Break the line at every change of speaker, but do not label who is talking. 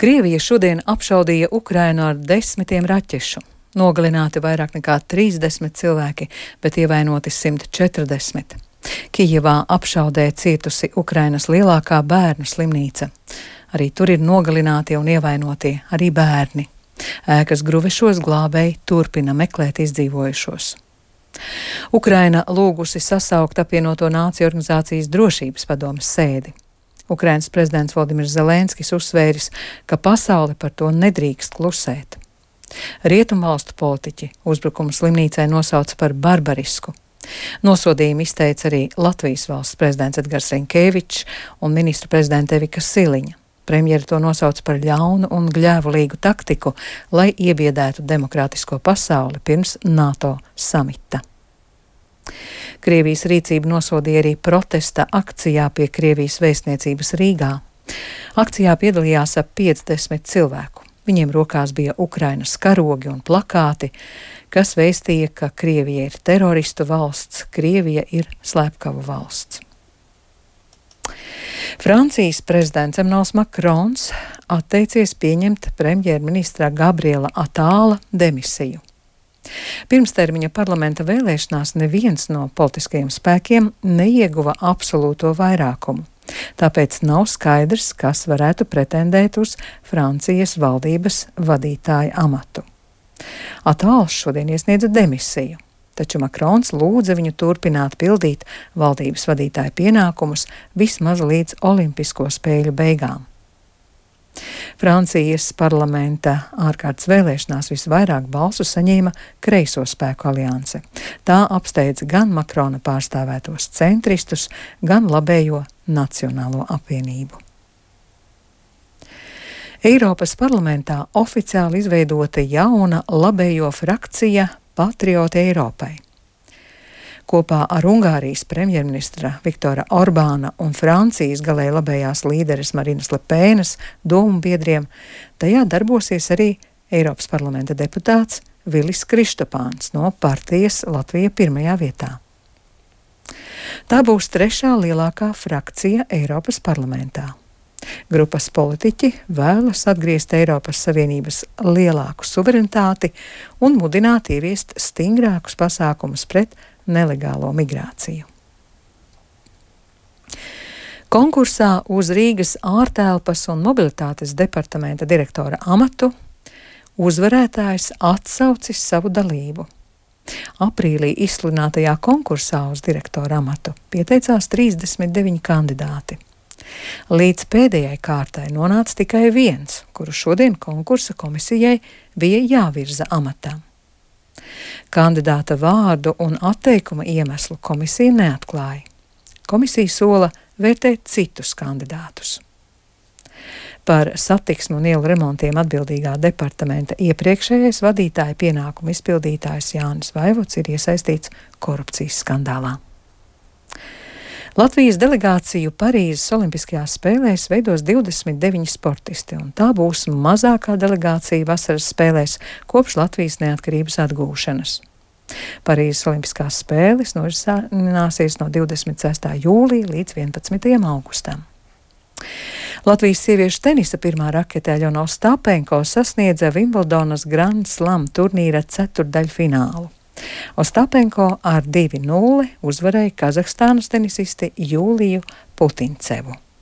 Krievija šodien apšaudīja Ukrainu ar 10 raķešu. Nogalināti vairāk nekā 30 cilvēki, bet ievainoti 140. Kijevā apšaudē cietusi Ukrainas lielākā bērnu slimnīca. Arī tur ir nogalināti un ievainoti arī bērni. Ēkas gruvešos glābēji turpina meklēt izdzīvojušos. Ukraina lūgusi sasaukt apvienoto nāciju organizācijas drošības padomes sēdi. Ukrainas prezidents Volodimirs Zelenskis uzsvēris, ka pasaule par to nedrīkst klusēt. Rietumvalstu politiķi uzbrukumu slimnīcai nosauca par barbarisku. Nosodījumu izteica arī Latvijas valsts prezidents Edgars Rinkēvičs un ministru prezidente Evika Siliņa. Premjera to nosauca par ļaunu un gļēvulīgu taktiku, lai iebiedētu demokrātisko pasauli pirms NATO samita. Krievijas rīcību nosodīja arī protesta akcijā pie Krievijas vēstniecības Rīgā. Akcijā piedalījās ap 50 cilvēku. Viņiem rokās bija Ukrainas karogi un plakāti, kas vēstīja, ka Krievija ir teroristu valsts, Krievija ir slepkavu valsts. Francijas prezidents Emmanuels Macrons atteicies pieņemt premjerministra Gabriela Attāla demisiju. Pirmstermiņa parlamenta vēlēšanās neviens no politiskajiem spēkiem neieguva absolūto vairākumu. Tāpēc nav skaidrs, kas varētu pretendēt uz Francijas valdības vadītāja amatu. Attāls šodien iesniedza demisiju, taču Makrons lūdza viņu turpināt pildīt valdības vadītāja pienākumus vismaz līdz Olimpisko spēļu beigām. Francijas parlamenta ārkārtas vēlēšanās visvairāk balsu saņēma Kreiso spēku alianse. Tā apsteidza gan Makrona pārstāvētos centristus, gan labējo Nacionālo apvienību. Eiropas parlamentā oficiāli izveidota jauna labējo frakcija Patrioti Eiropai. Kopā ar Ungārijas premjerministra Viktora Orbāna un Francijas galēji labējās līderes Marinas Lepēnas domu biedriem, tajā darbosies arī Eiropas parlamenta deputāts Vilis Krištopāns no partijas Latvija pirmajā vietā. Tā būs trešā lielākā frakcija Eiropas parlamentā. Grupas politiķi vēlas atgriezt Eiropas Savienības lielāku suverenitāti un mudināt ieviest stingrākus pasākumus pret nelegālo migrāciju. Konkursā uz Rīgas ārtelpas un mobilitātes departamenta direktora amatu uzvarētājs atsaucis savu dalību. Aprīlī izsludinātajā konkursā uz direktora amatu pieteicās 39 kandidāti. Līdz pēdējai kārtai nonāca tikai viens, kuru šodien konkursa komisijai bija jāvirza amatā. Kandidāta vārdu un atteikuma iemeslu komisija neatklāja. Komisija sola vērtēt citus kandidātus. Par satiksmu un ielu remontiem atbildīgā departamenta iepriekšējais vadītāja pienākumu izpildītājs Jānis Vaivots ir iesaistīts korupcijas skandālā. Latvijas delegāciju Parīzes Olimpiskajās spēlēs veidos 29 sportisti, un tā būs mazākā delegācija vasaras spēlēs kopš Latvijas neatkarības atgūšanas. Parīzes Olimpiskās spēles norisināsies no 26. jūlija līdz 11. augustam. Latvijas sieviešu tenisa pirmā rakete Aļona Ostapenko sasniedza Vimbeldonas Grand Slam turnīra ceturtdaļfinālu. Ostapenko ar 2-0 uzvarēja Kazahstānas tenisisti Jūliju Putincevu.